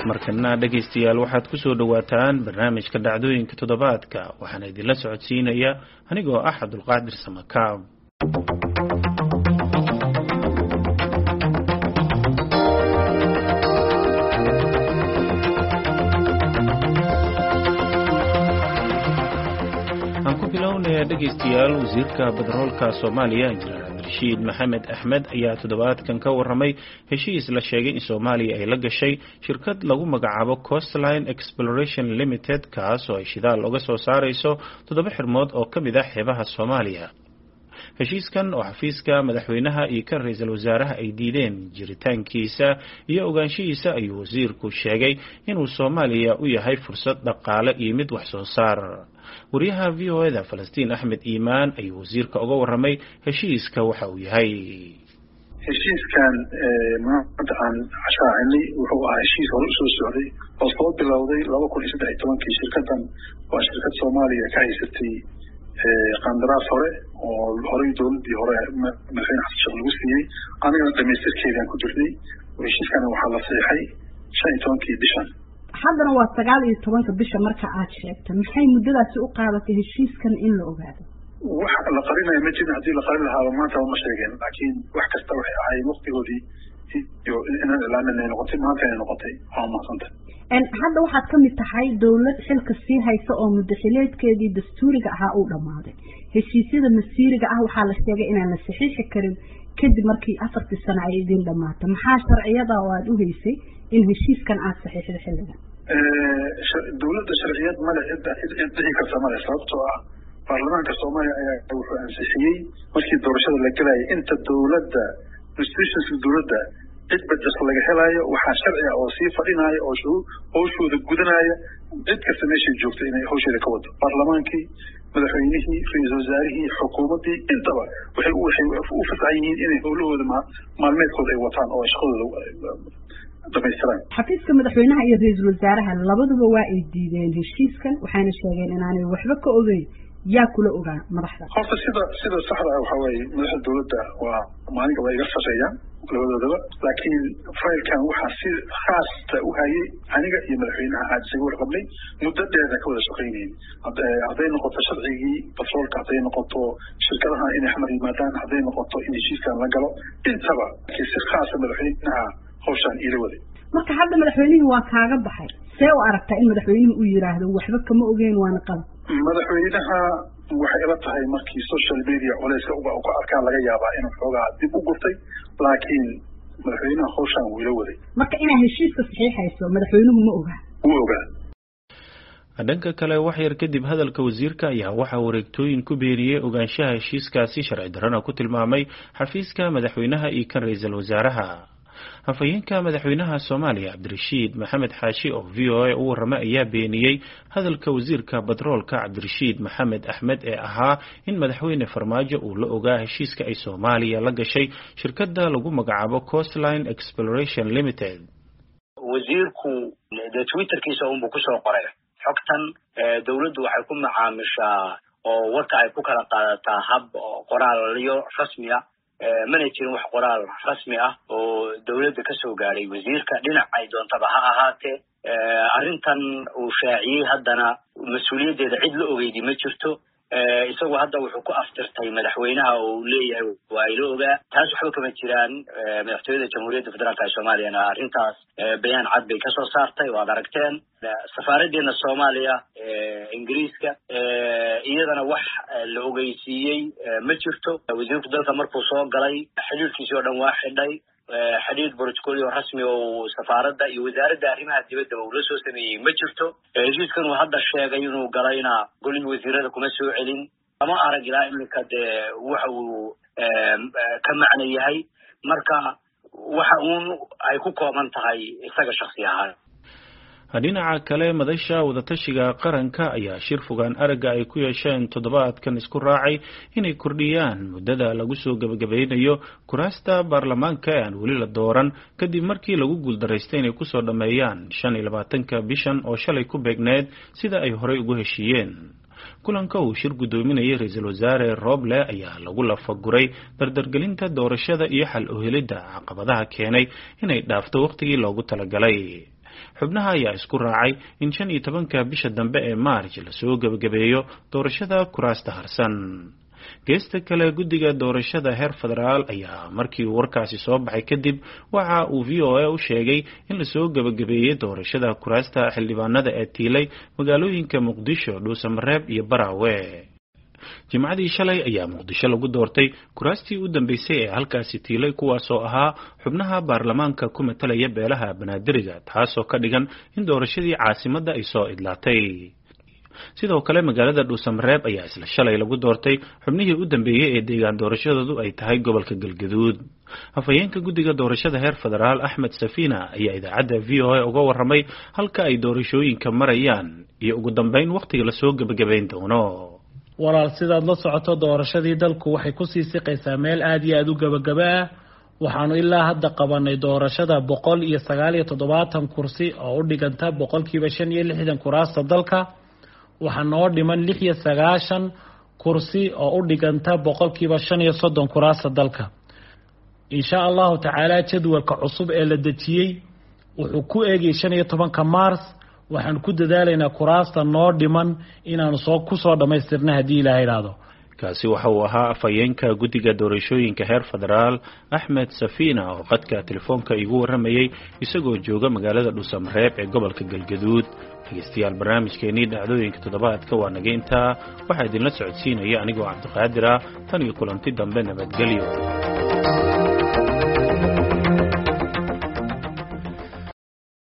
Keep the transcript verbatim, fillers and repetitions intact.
markana dhageystayaal waxaad ku soo dhawaataan barnaamijka dhacdooyinka toddobaadka waxaan idinla socodsiinaya anigoo ah Cabdulqaadir Samakaab. aan ku bilownay dhageystayaal wasiirka Batroolka Soomaaliya Injineer Cabdirashiid Maxamed Axmed ayaa toddobaadkan ka warramay heshiis la sheegay in Soomaaliya ay la gashay shirkad lagu magacaabo Coastline Exploration Limited kaas oo ay shidaal uga soo saarayso toddoba xirmood oo ka mid ah xeebaha Soomaaliya. heshiiskan oo xafiiska madaxweynaha iyo kan ra'iisul wasaaraha ay diideen jiritaankiisa iyo ogaanshihiisa ayuu wasiirku sheegay inuu Soomaaliya u yahay fursad dhaqaale iyo mid wax soo saar. wariyaha V O A da Falastiin Axmed Iimaan ayuu wasiirka uga warramay heshiiska waxa uu yahay. heshiiskan maanta aan cashaacnay wuxuu ahaa heshiis hore usoo socday oo soo bilowday laba kun iyo saddex iyo tobankii. shirkadan waa shirkad Soomaaliya ka haysatay qandaraas hore oo horey dowladii hore madaxweyne xasan sheekh lagu siiyey, anigana dhamaystirkeedaan ku jirnay. heshiiskana waxaa la saxiixay shan iyo tobankii bishan. haddana waa sagaal iyo tobanka bisha marka aad sheegtay, maxay muddadaasi u qaadatay heshiiskan in la ogaado? wax la qarinayo ma jirin. haddii la qarin lahaa maanta ma sheegeen, laakiin wax kasta waxay ahayd waqtigoodii iyo inaan ilaamin ay noqotay, maanta ay noqotay. waa mahadsantahay. hadda waxaad ka mid tahay dowlad xilka sii haysa oo muddaxileedkeedii dastuuriga ahaa uu dhammaaday. heshiisyada masiiriga ah waxaa la sheegay inaan la saxiixi karin kadib markii afartii sano ay idin dhammaatay. maxaa sharciyada oo aad u haysay in heshiiskan aad saxiixdo xilligan? dowladda sharciyad male cid dhici karta male, sababtoo ah baarlamaanka Soomaaliya ayaa wuxuu ansixiyey markii doorashada la galayay inta dowladda institutionska dowladda cid badjas laga helayo waxaa sharci ah oo sii fadhinaya oo hawshooda gudanaya cid kasta meeshay joogta inay hawsheeda ka wado. baarlamaankii, madaxweynihii, ra'iisul wasaarihii, xukuumaddii intaba waxay u fasaxan yihiin inay howlahooda maalmeedkooda ay wataan oo shaqadooda dhamaystiraan. xafiiska madaxweynaha iyo ra'iisul wasaaraha labaduba waa ay diideen heshiiskan, waxayna sheegeen inaanay waxba ka ogeyn. yaa kula ogaa madaxda? horta sida sida saxda ah waxaa weeye madaxda dowladda waa maalinka waa iga sarreeyaan labadoodaba, laakiin faylkan waxaa si khaasta u hayay aniga iyo madaxweynaha aad isaga warqabnay muddo dheerna ka wada shaqaynayeen. hadday noqoto sharcigii batroolka, hadday noqoto shirkadaha inay xamar yimaadaan, hadday noqoto in heshiiskan la galo, intaba laakiin si khaasa madaxweynaha hawshaan iila waday. marka hadda madaxweynihii waa kaaga baxay, see u aragtaa in madaxweynuhu uu yiraahdo waxba kama ogeyn waana qalab? madaxweynaha waxay ila tahay markii social media culayska uga ka arkaan laga yaabaa inuu xoogaa dib u gurtay, laakiin madaxweynaha hawshaan wuu ila waday. marka inaa heshiiska saxiixayso madaxweynuhu ma ogaa? wuu ogaa. dhanka kale wax yar kadib hadalka wasiirka ayaa waxaa wareegtooyin ku beeriyey ogaanshaha heshiiskaasi sharci darrana ku tilmaamay xafiiska madaxweynaha iyo kan ra'iisul wasaaraha. afhayeenka madaxweynaha Soomaaliya Cabdirashiid Maxamed Xaashi oo V O A u warramay ayaa beeniyey hadalka wasiirka Batroolka Cabdirashiid Maxamed Axmed ee ahaa in madaxweyne Farmaajo uu la ogaa heshiiska ay Soomaaliya la gashay shirkadda lagu magacaabo Coastline Exploration Limited. wasiirku Twitterkiisa uu ku soo qoray xogtan dawladdu waxay ku macaamishaa oo warka ay ku kala qaadataa hab qoraalyo rasmi ah, mana jirin wax qoraal rasmi ah oo dawladda ka soo gaaray wasiirka dhinac ay doontaba ha ahaatee. arrintan uu shaaciyey haddana mas-uuliyaddeeda cid la ogeydi ma jirto. isagu hadda wuxuu ku aftirtay madaxweynaha oo uu leeyahay waa ila ogaa. taas waxba kama jiraan. madaxtooyada jamhuuriyadda federaalka ee Soomaaliyana arrintaas bayaan cad bay kasoo saartay, waad aragteen. safaaraddeena Soomaaliya Ingiriiska iyadana wax la ogeysiiyey ma jirto. wasiirku dalka markuu soo galay xiriirkiisii oo dhan waa xidhay. xidhiir protocol rasmi oo safaaradda iyo wasaaradda arrimaha dibadda uu la soo sameeyey ma jirto. heshiiskan uu hadda sheegay inuu galayna golihii wasiirada kuma soo celin. lama arag ilaa iminka dee waxa uu ka macno yahay. marka waxa uun ay ku kooban tahay isaga shakhsi ahaan. dhinaca kale madasha wadatashiga qaranka ayaa shir fogaan aragga ay ku yeesheen toddobaadkan isku raacay inay kordhiyaan muddada lagu soo gabagabeynayo kuraasta baarlamaanka ee aan weli la dooran kadib markii lagu guuldaraystay inay kusoo dhammeeyaan shan iyo labaatanka bishan oo shalay ku beegneed sida ay horey ugu heshiiyeen. kulanka uu shir gudoominayay ra'iisul wasaare Roble ayaa lagu lafaguray dardargelinta doorashada iyo xal u helidda caqabadaha keenay inay dhaafto waqtigii loogu talagalay. xubnaha ayaa isku raacay in shan iyo tobanka bisha dambe ee Maarch la soo gabagabeeyo doorashada kuraasta harsan. geesta kale guddiga doorashada heer federaal ayaa markii uu warkaasi soo baxay kadib waxa uu V O A u sheegay in la soo gabagabeeyay doorashada kuraasta xildhibaanada ee tiilay magaalooyinka Muqdisho, Dhuusamareeb iyo Baraawe. Jimcadii shalay ayaa Muqdisho lagu doortay kuraastii u dambeysay ee halkaasi tiilay kuwaas oo ahaa xubnaha baarlamaanka ku matalaya beelaha Banaadir, taasoo ka dhigan in doorashadii caasimadda ay soo idlaatay. sidoo kale magaalada Dhuusamareeb ayaa isla shalay lagu doortay xubnihii u dambeeyay ee deegaan doorashadoodu ay tahay gobolka Galgaduud. afhayeenka guddiga doorashada heer federaal Axmed Safina ayaa idaacadda V O A uga warramay halka ay doorashooyinka marayaan iyo ugu dambeyn waqtiga la soo gabagabeyn doono. walaal sidaad la socoto doorashadii dalku waxay ku sii siqaysaa meel aad iyo aad u gabagaba ah. waxaanu ilaa hadda qabanay doorashada boqol iyo sagaal iyo toddobaatan kursi oo u dhiganta boqolkiiba shan iyo lixdan kuraasta dalka. waxaa noo dhiman lix iyo sagaashan kursi oo u dhiganta boqolkiiba shan iyo soddon kuraasta dalka. insha allahu tacaala jadwalka cusub ee la dejiyey wuxuu ku eegay shan iyo tobanka Maars. waxaan ku dadaalaynaa kuraasta noo dhiman inaanu soo ku soo dhamaystirna haddii ilaahay raado. kaasi waxa uu ahaa afhayeenka guddiga doorashooyinka heer federaal Axmed Safina oo qadka telefoonka igu warramayay isagoo jooga magaalada Dhuusamareeb ee gobolka Galgaduud. dhegeystayaal barnaamijkeenii dhacdooyinka toddobaadka waa naga intaa. waxaa idinla socodsiinaya anigoo Cabdiqaadir ah. tan iyo kulanti dambe nabadgelyo.